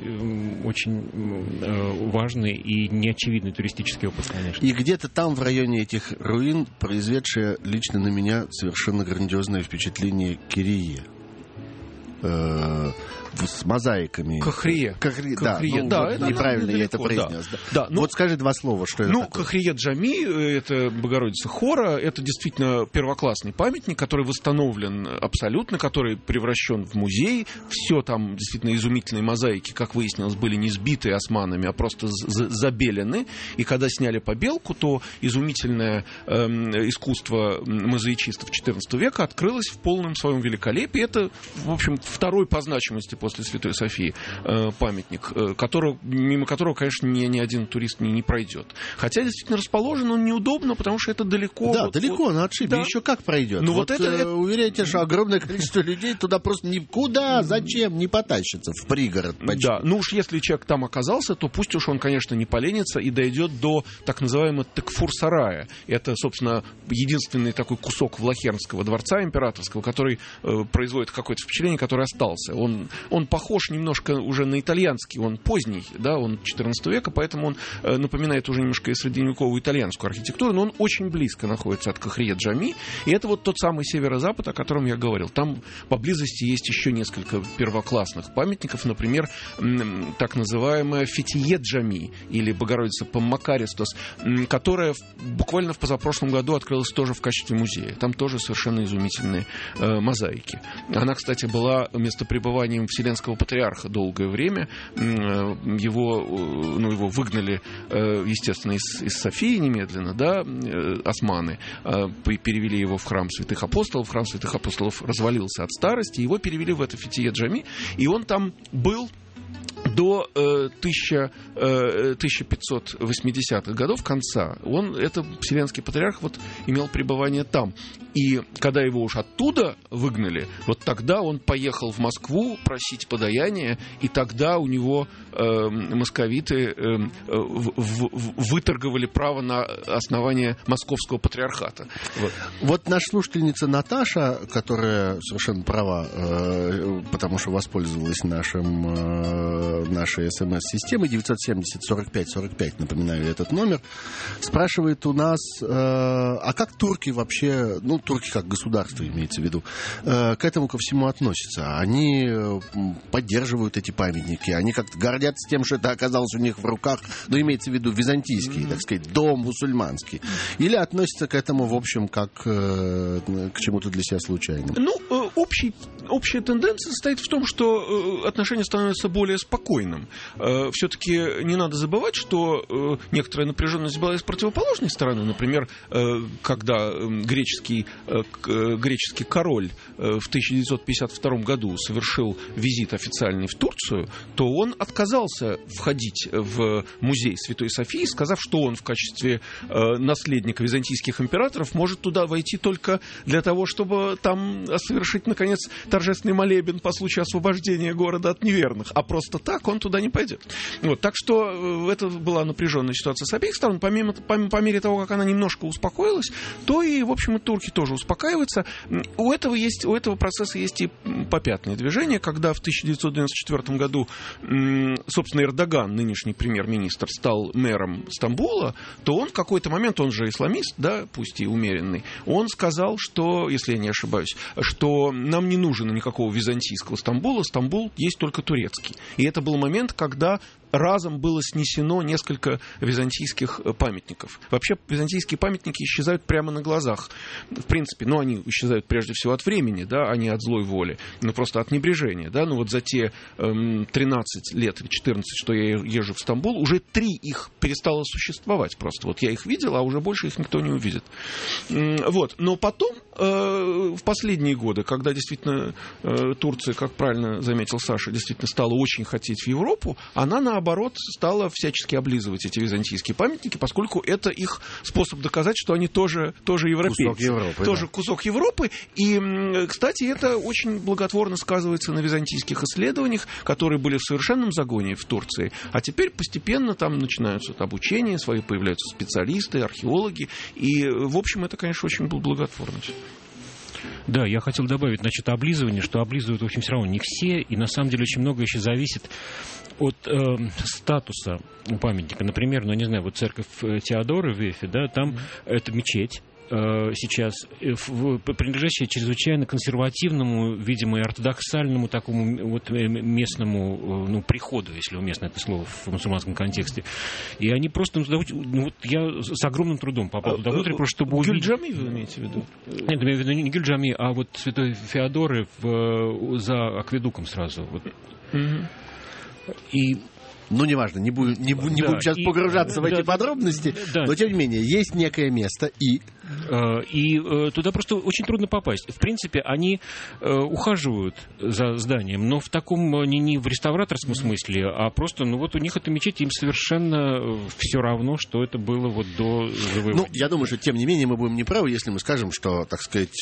очень важный и неочевидный туристический опыт, конечно. И где-то там, в районе этих руин, произведшая лично на меня совершенно грандиозное впечатление Кирия. Э, с мозаиками. Кахрие. Кахрие, Кахрие. Да, ну, да, вот это неправильно я это произнес. Да. Да. Да, ну, вот скажи два слова, что это ну, такое. Кахрие Джами, это Богородица Хора, это действительно первоклассный памятник, который восстановлен абсолютно, который превращен в музей. Все там действительно изумительные мозаики, как выяснилось, были не сбиты османами, а просто забелены. И когда сняли побелку, то изумительное э, искусство мозаичистов четырнадцатого века открылось в полном своем великолепии. Это, в общем, второй по значимости после Святой Софии э, памятник, э, которого, мимо которого, конечно, ни, ни один турист не, не пройдет. Хотя действительно расположен он неудобно, потому что это далеко. Да, вот, далеко вот, на отшибе. да. Еще как пройдет. Ну, вот вот это, э, это... уверяете, что огромное количество людей туда просто никуда, зачем, не потащится в пригород. Почти. Да, ну уж если человек там оказался, то пусть уж он, конечно, не поленится и дойдет до так называемого Текфур-сарая. Это, собственно, единственный такой кусок Влахернского дворца императорского, который э, производит какое-то впечатление, который остался. Он, он похож немножко уже на итальянский, он поздний, да, он четырнадцатого века, поэтому он э, напоминает уже немножко и средневековую итальянскую архитектуру, но он очень близко находится от Кахрие Джами, и это вот тот самый северо-запад, о котором я говорил. Там поблизости есть еще несколько первоклассных памятников, например, м, так называемая Фетие Джами, или Богородица Паммакаристос, м, которая в, буквально в позапрошлом году открылась тоже в качестве музея. Там тоже совершенно изумительные э, мозаики. Она, кстати, была местопребыванием Вселенского патриарха долгое время. Его, ну, его выгнали, естественно, из, из Софии немедленно, да, османы. Перевели его в храм святых апостолов. Храм святых апостолов развалился от старости. Его перевели в это Фетие Джами. И он там был до э, тысяча, э, тысяча пятьсот восьмидесятых годов конца. Он, это Вселенский патриарх, вот, имел пребывание там. И когда его уж оттуда выгнали, вот тогда он поехал в Москву просить подаяния, и тогда у него э, московиты э, в, в, выторговали право на основание московского патриархата. Вот, вот наша слушательница Наташа, которая совершенно права, э, потому что воспользовалась нашим, э, нашей смс-системой девятьсот семьдесят сорок пять сорок пять, напоминаю этот номер, спрашивает у нас, э, а как турки вообще, ну, турки как государство имеется в виду, э, к этому ко всему относятся? Они поддерживают эти памятники, они как-то гордятся тем, что это оказалось у них в руках, ну, имеется в виду византийский, mm-hmm. так сказать, дом мусульманский, или относятся к этому, в общем, как э, к чему-то для себя случайному? Ну, э, общий, общая тенденция состоит в том, что э, отношения становятся более спокойным. Э, все-таки не надо забывать, что э, некоторая напряженность была и с противоположной стороны. Например, э, когда э, греческий греческий король в тысяча девятьсот пятьдесят втором году совершил визит официальный в Турцию, то он отказался входить в музей Святой Софии, сказав, что он в качестве наследника византийских императоров может туда войти только для того, чтобы там совершить, наконец, торжественный молебен по случаю освобождения города от неверных. А просто так он туда не пойдет. Вот, так что это была напряженная ситуация с обеих сторон. Помимо, по, по мере того, как она немножко успокоилась, то и, в общем, и турки тоже успокаиваются. У этого, есть, у этого процесса есть и попятные движения, когда в тысяча девятьсот девяносто четвёртом году, собственно, Эрдоган, нынешний премьер-министр, стал мэром Стамбула, то он в какой-то момент, он же исламист, да, пусть и умеренный, он сказал, что, если я не ошибаюсь, что нам не нужно никакого византийского Стамбула, Стамбул есть только турецкий. И это был момент, когда разом было снесено несколько византийских памятников. Вообще, византийские памятники исчезают прямо на глазах. В принципе, ну, они исчезают прежде всего от времени, да, а не от злой воли, ну, просто от небрежения, да. Ну, вот за те эм, тринадцать лет или четырнадцать, что я езжу в Стамбул, уже три их перестало существовать просто. Вот я их видел, а уже больше их никто не увидит. Вот. Но потом, э, в последние годы, когда действительно э, Турция, как правильно заметил Саша, действительно стала очень хотеть в Европу, она, наоборот, наоборот, стала всячески облизывать эти византийские памятники, поскольку это их способ доказать, что они тоже, тоже европейцы. Кусок Европы, тоже да. кусок Европы. И, кстати, это очень благотворно сказывается на византийских исследованиях, которые были в совершенном загоне в Турции. А теперь постепенно там начинаются обучения, свои появляются специалисты, археологи. И, в общем, это, конечно, очень благотворно. Да, я хотел добавить насчет облизывания, что облизывают, в общем, все равно не все, и на самом деле очень много еще зависит от э, статуса памятника. Например, ну, не знаю, вот церковь Теодоры в Эфе, да, там mm-hmm. это мечеть. Сейчас принадлежащая чрезвычайно консервативному, видимо, и ортодоксальному такому вот местному, ну, приходу, если уместно это слово в мусульманском контексте. И они просто, ну, вот я с огромным трудом попал туда внутрь, просто чтобы увидеть... Гюльджами вы имеете в виду? Нет, имею в виду не Гюльджами, а вот святой Феодоры в, за акведуком сразу. Вот. Mm-hmm. И... Ну, неважно, не будем, не, не да, будем сейчас и, погружаться в да, эти подробности, да, но, тем не менее, есть некое место, и... И туда просто очень трудно попасть. В принципе, они ухаживают за зданием, но в таком, не, не в реставраторском смысле, а просто, ну вот у них эта мечеть, им совершенно все равно, что это было вот до завоевания. Ну, я думаю, что, тем не менее, мы будем неправы, если мы скажем, что, так сказать,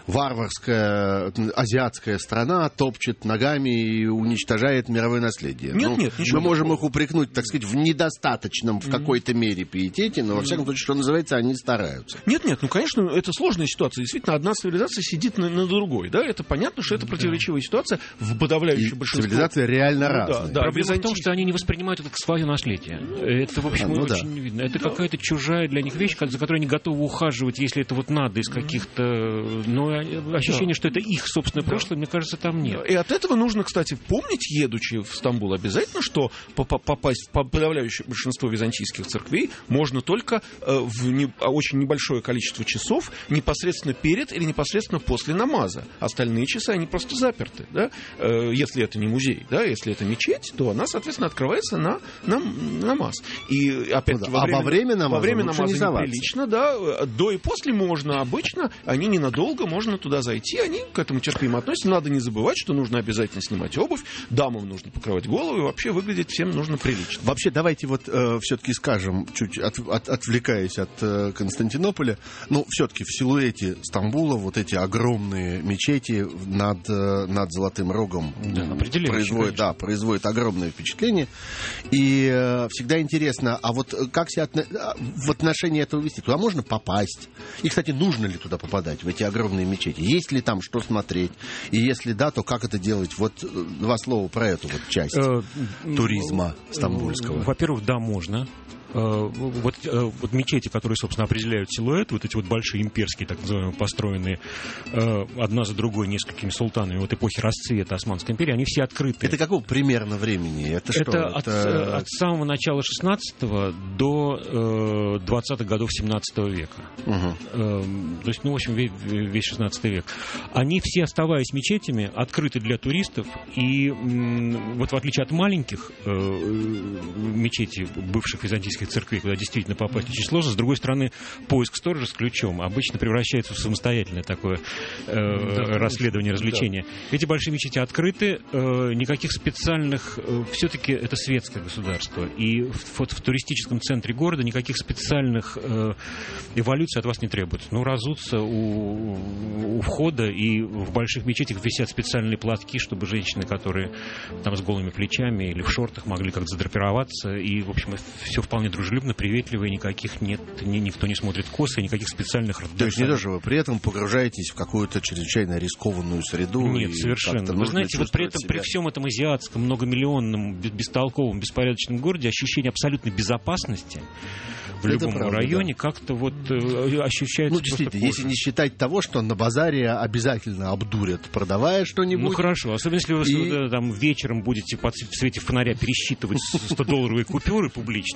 варварская азиатская страна топчет ногами и уничтожает мировое наследие. Нет, ну, нет, ничего. Мы можем их упрекнуть, так сказать, в недостаточном в какой-то мере пиетете, но, во всяком случае, что называется, они стараются. Нет, нет, ну, конечно, это сложная ситуация. Действительно, одна цивилизация сидит на, на другой. Да? Это понятно, что это противоречивая ситуация в подавляющем большинстве. Цивилизация реально разная. Да, да, проблема византий... в том, что они не воспринимают это как свое наследие. Это, в общем, а, ну, очень да. видно. Это да. какая-то чужая для них вещь, за которой они готовы ухаживать, если это вот надо, из каких-то... Но ощущение, да. что это их собственное да. прошлое, мне кажется, там нет. И от этого нужно, кстати, помнить, едучи в Стамбул, обязательно, что попасть в подавляющее большинство византийских церквей можно только в не... очень небольшое количество часов непосредственно перед или непосредственно после намаза. Остальные часы, они просто заперты. Да? Если это не музей, да? Если это мечеть, то она, соответственно, открывается на, на намаз. И опять ну, да. во, время, а во время намаза, во время намаза не неприлично, да? До и после можно обычно, они ненадолго, можно туда зайти, они к этому терпимо относятся. Надо не забывать, что нужно обязательно снимать обувь, дамам нужно покрывать голову, и вообще выглядеть всем нужно прилично. Вообще, давайте вот э, все-таки скажем, чуть от, от, отвлекаясь от э, Константинополя, ну, все-таки в силуэте Стамбула вот эти огромные мечети над, над Золотым Рогом да, производят, да, производят огромное впечатление. И э, всегда интересно, а вот как себя отно... в отношении этого вести? Туда можно попасть? И, кстати, нужно ли туда попадать, в эти огромные мечети? Есть ли там что смотреть? И если да, то как это делать? Вот два слова про эту вот часть туризма стамбульского. Во-первых, да, можно. Вот, вот мечети, которые, собственно, определяют силуэт, вот эти вот большие имперские, так называемые, построенные одна за другой несколькими султанами вот эпохи расцвета Османской империи, они все открыты. Это какого примерно времени? Это, что? Это, от, это... от самого начала шестнадцатого до двадцатых годов семнадцатого века. Угу. То есть, ну, в общем, весь, весь шестнадцатый век. Они все, оставаясь мечетями, открыты для туристов, и вот в отличие от маленьких мечетей, бывших византийских церквей, куда действительно попасть очень сложно. С другой стороны, поиск сторожа с ключом обычно превращается в самостоятельное такое э, да, расследование, развлечение. Да. Эти большие мечети открыты, э, никаких специальных... Э, все-таки это светское государство. И в, вот в туристическом центре города никаких специальных э, эволюций от вас не требуется. Ну, разуться у, у входа, и в больших мечетях висят специальные платки, чтобы женщины, которые там с голыми плечами или в шортах, могли как-то задрапироваться. И, в общем, все вполне дружелюбно, приветливо, и никаких нет, ни, никто не смотрит косо, никаких специальных... То есть не то, что вы при этом погружаетесь в какую-то чрезвычайно рискованную среду? Нет, совершенно. Вы знаете, вот при этом, себя. при всем этом азиатском, многомиллионном, бестолковом, беспорядочном городе ощущение абсолютной безопасности в это любом правда, районе да. как-то вот э, ощущается. Ну, действительно, если не считать того, что на базаре обязательно обдурят, продавая что-нибудь. Ну, хорошо, особенно если вы и... там вечером будете под в свете фонаря пересчитывать сто долларовые купюры публично, ну, наверное,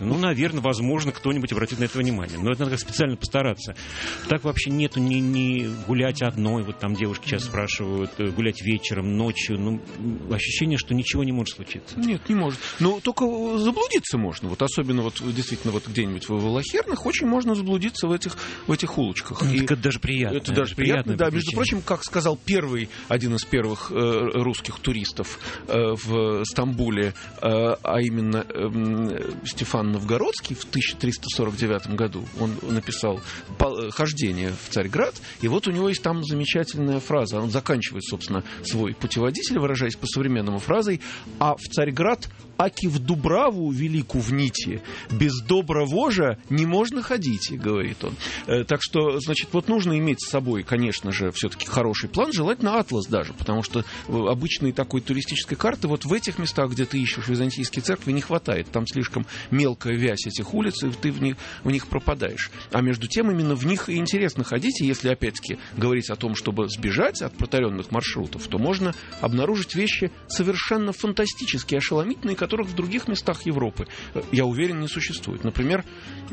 наверное, возможно, кто-нибудь обратит на это внимание. Но это надо специально постараться. Так вообще нету ни, ни гулять одной, вот там девушки сейчас спрашивают, гулять вечером, ночью. Ну, ощущение, что ничего не может случиться. Нет, не может. Но только заблудиться можно. Вот особенно вот действительно вот где-нибудь в Лохернах очень можно заблудиться в этих, в этих улочках. И это даже приятно. Это даже приятно, да. Между прочим, как сказал первый, один из первых э, русских туристов э, в Стамбуле, э, а именно э, Стефан Новгородский в тысяча триста сорок девятом году, он написал «Хождение в Царьград», и вот у него есть там замечательная фраза. Он заканчивает, собственно, свой путеводитель, выражаясь по-современному фразой: «А в Царьград, аки в Дубраву велику в нити, без добра вожа не можно ходить», говорит он. Так что, значит, вот нужно иметь с собой, конечно же, все-таки хороший план, желательно атлас даже, потому что обычной такой туристической карты вот в этих местах, где ты ищешь византийские церкви, не хватает. Там слишком мелкая вязь этих улиц, и ты в них, в них пропадаешь. А между тем именно в них и интересно ходить, и если, опять-таки, говорить о том, чтобы сбежать от протаренных маршрутов, то можно обнаружить вещи совершенно фантастические, ошеломительные, которых в других местах Европы, я уверен, не существует. Например,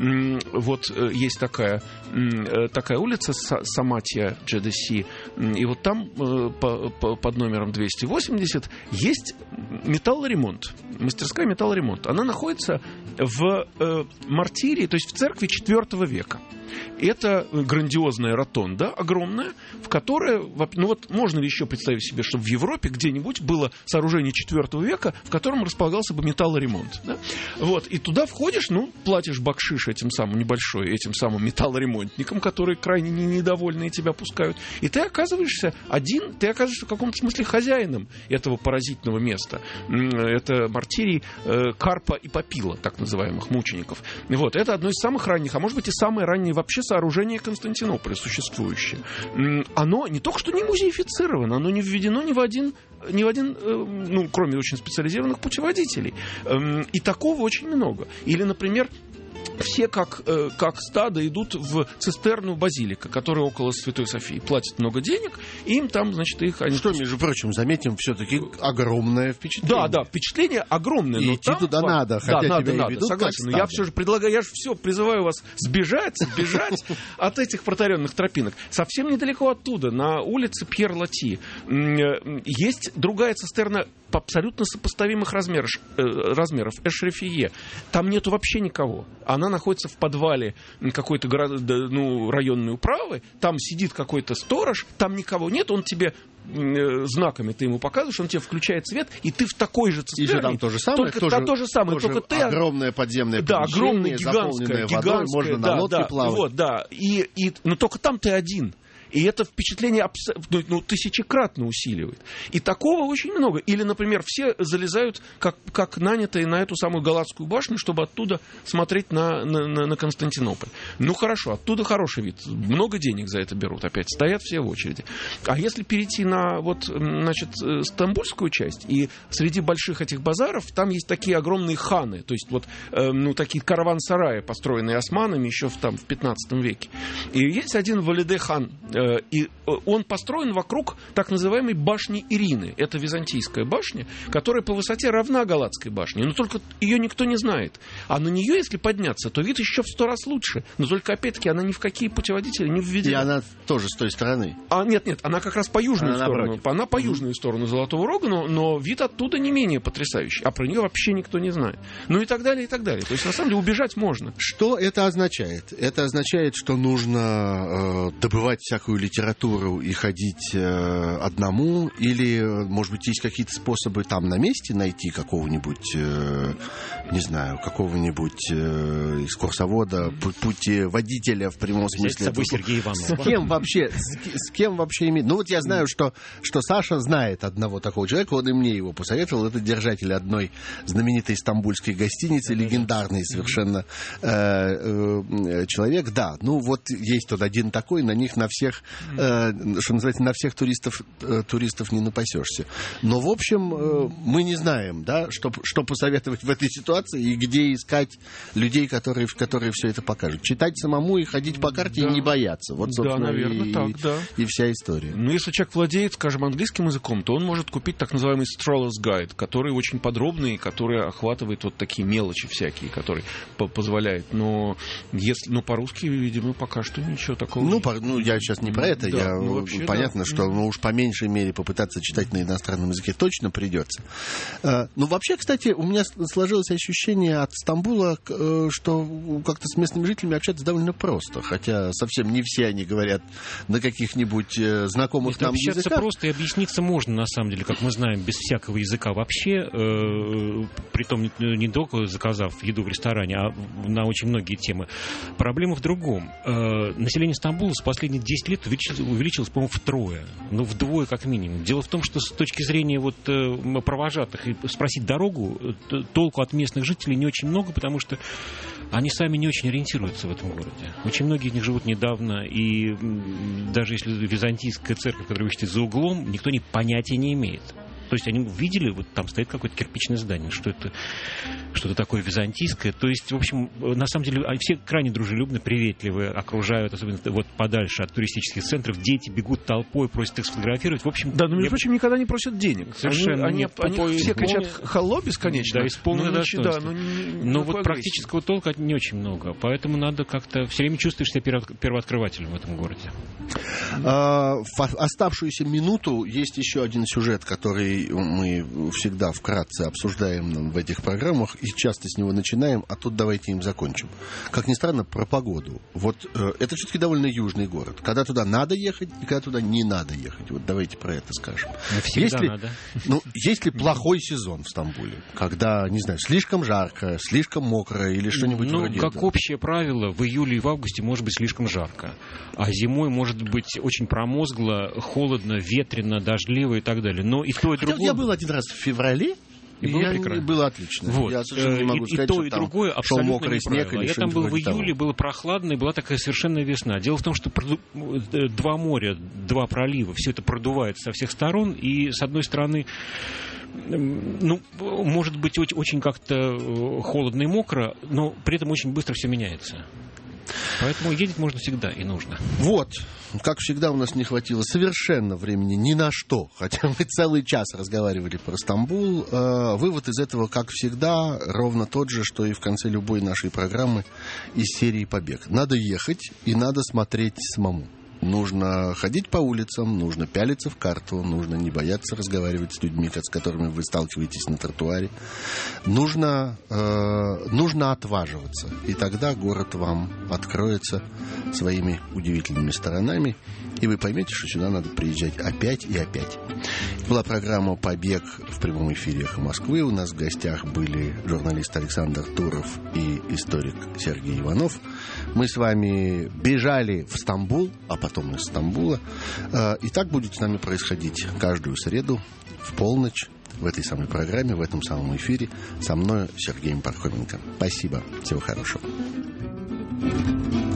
вот есть такая, такая улица Саматья Джедеси, и вот там под номером двести восемьдесят есть металлоремонт, мастерская металлоремонт. Она находится в мартире, то есть в церкви четвёртого века. Это грандиозная ротонда, огромная, в которой, ну вот можно ли еще представить себе, чтобы в Европе где-нибудь было сооружение четвёртого века, в котором располагался бы металлоремонт. Да? Вот, и туда входишь, ну, платишь бакшиш этим самым небольшой, этим самым металлоремонтникам, которые крайне недовольные тебя пускают, и ты оказываешься один, ты оказываешься в каком-то смысле хозяином этого поразительного места. Это мартирий Карпа и Папила, так называемых мучеников. Вот, это одно из самых ранних, а может быть и самое раннее вообще сооружение Константинополя существующее. Оно не только что не музеифицировано, оно не введено ни в один, ни в один, ну, кроме очень специализированных путеводителей. И такого очень много. Или, например, все как, как стадо идут в цистерну базилика, которая около Святой Софии. Платят много денег, и им там, значит, их... Они... Что, между прочим, заметим, все-таки огромное впечатление. Да, да, впечатление огромное. И но идти там... туда надо, да, хотя надо, тебя надо, и ведут, согласен. Но я все же предлагаю, я же все призываю вас сбежать, сбежать от этих протаренных тропинок. Совсем недалеко оттуда, на улице Пьер-Лати, есть другая цистерна абсолютно сопоставимых размеров, размеров Эшрефие. Там нету вообще никого. Она находится в подвале какой-то ну, районной управы, там сидит какой-то сторож, там никого нет, он тебе знаками ты ему показываешь, он тебе включает свет, и ты в такой же цистерне. И там то же самое, только, тоже, та, то же самое, тоже только ты... огромное подземное да, помещение, огромное, гигантское, водой, можно да, на лодке да, плавать. Вот, да. И, и, но только там ты один. И это впечатление абс... ну, тысячекратно усиливает. И такого очень много. Или, например, все залезают, как, как нанятые, на эту самую Галатскую башню, чтобы оттуда смотреть на, на, на Константинополь. Ну, хорошо, оттуда хороший вид. Много денег за это берут опять. Стоят все в очереди. А если перейти на, вот, значит, стамбульскую часть, и среди больших этих базаров там есть такие огромные ханы, то есть вот, э, ну, такие караван-сараи, построенные османами еще в, там, в пятнадцатом веке. И есть один Валиде-хан, и он построен вокруг так называемой башни Ирины. Это византийская башня, которая по высоте равна Галатской башне, но только ее никто не знает. А на нее, если подняться, то вид еще в сто раз лучше. Но только, опять-таки, она ни в какие путеводители не введена. И она тоже с той стороны. А, нет, нет, она как раз по южную она сторону. напротив. Она по южную сторону Золотого Рога, но, но вид оттуда не менее потрясающий. А про нее вообще никто не знает. Ну и так далее, и так далее. То есть, на самом деле, убежать можно. Что это означает? Это означает, что нужно э, добывать всякую литературу и ходить э, одному, или, может быть, есть какие-то способы там на месте найти какого-нибудь, э, не знаю, какого-нибудь э, экскурсовода, путеводителя в прямом смысле. С собой Сергей Иванов. С кем вообще, с, с кем вообще иметь? Ну вот я знаю, что, что Саша знает одного такого человека, он и мне его посоветовал. Это держатель одной знаменитой стамбульской гостиницы, легендарный совершенно э, э, человек. Да, ну вот есть тут один такой, на них на всех всех, э, что называется, на всех туристов, э, туристов не напасешься. Но, в общем, э, мы не знаем, да, что, что посоветовать в этой ситуации и где искать людей, которые, которые все это покажут. Читать самому и ходить по карте, да. И не бояться. Вот, собственно, да, наверное, и, так, да. и вся история. Ну, если человек владеет, скажем, английским языком, то он может купить так называемый Stroller's Guide, который очень подробный, который охватывает вот такие мелочи всякие, которые по- позволяют. Но если, ну, по-русски, видимо, пока что ничего такого. Ну, по, ну я сейчас не про это. Да, я, ну, вообще, понятно, да. что ну, уж по меньшей мере попытаться читать на иностранном языке точно придется. Ну, вообще, кстати, у меня сложилось ощущение от Стамбула, что как-то с местными жителями общаться довольно просто. Хотя совсем не все они говорят на каких-нибудь знакомых это нам общаться языках. Просто и объясниться можно, на самом деле, как мы знаем, без всякого языка вообще. Э, притом не, не только заказав еду в ресторане, а на очень многие темы. Проблема в другом. Э, население Стамбула за последние десять лет увеличилось, увеличилось, по-моему, втрое. Ну, вдвое как минимум. Дело в том, что с точки зрения вот, э, провожатых и спросить дорогу, толку от местных жителей не очень много, потому что они сами не очень ориентируются в этом городе. Очень многие из них живут недавно, и даже если византийская церковь, которая вы видите за углом, никто ни понятия не имеет. То есть они увидели, вот там стоит какое-то кирпичное здание, что это что-то такое византийское. То есть, в общем, на самом деле, они все крайне дружелюбны, приветливы, окружают, особенно вот подальше от туристических центров. Дети бегут толпой, просят их сфотографировать. В общем, да, но, между я... прочим, никогда не просят денег. Совершенно. Они, они, они все кричат «халло» бесконечно. Да, исполнено достоинство. Да, но не, но вот практического толка не очень много. Поэтому надо как-то все время чувствовать себя первооткрывателем в этом городе. А, в оставшуюся минуту есть еще один сюжет, который мы всегда вкратце обсуждаем в этих программах и часто с него начинаем, а тут давайте им закончим. Как ни странно, про погоду. Вот э, это все-таки довольно южный город. Когда туда надо ехать и когда туда не надо ехать. Вот давайте про это скажем. Всегда есть ли, надо. Ну, есть ли плохой сезон в Стамбуле? Когда, не знаю, слишком жарко, слишком мокро или что-нибудь ну, вроде как этого? общее правило, в июле и в августе может быть слишком жарко. А зимой может быть очень промозгло, холодно, ветрено, дождливо и так далее. Но и то, и Хотя другое... Я был один раз в феврале, и и было я, прекрасно. Было отлично. Вот. Я совершенно не могу и, сказать, и то, что и там другое абсолютно мокрый снег или Я там был в июле, того. было прохладно, и была такая совершенная весна. Дело в том, что проду... два моря, два пролива, все это продувает со всех сторон, и с одной стороны, ну, может быть очень, очень как-то холодно и мокро, но при этом очень быстро все меняется. Поэтому ездить можно всегда и нужно. Вот. Как всегда, у нас не хватило совершенно времени ни на что. Хотя мы целый час разговаривали про Стамбул. Э, вывод из этого, как всегда, ровно тот же, что и в конце любой нашей программы из серии «Побег». Надо ехать и надо смотреть самому. Нужно ходить по улицам, нужно пялиться в карту, нужно не бояться разговаривать с людьми, с которыми вы сталкиваетесь на тротуаре. Нужно, э, нужно отваживаться, и тогда город вам откроется своими удивительными сторонами, и вы поймете, что сюда надо приезжать опять и опять. Была программа «Побег» в прямом эфире «Эхо Москвы». У нас в гостях были журналист Александр Туров и историк Сергей Иванов. Мы с вами бежали в Стамбул, а потом из Стамбула. И так будет с нами происходить каждую среду в полночь в этой самой программе, в этом самом эфире со мной, Сергеем Пархоменко. Спасибо. Всего хорошего.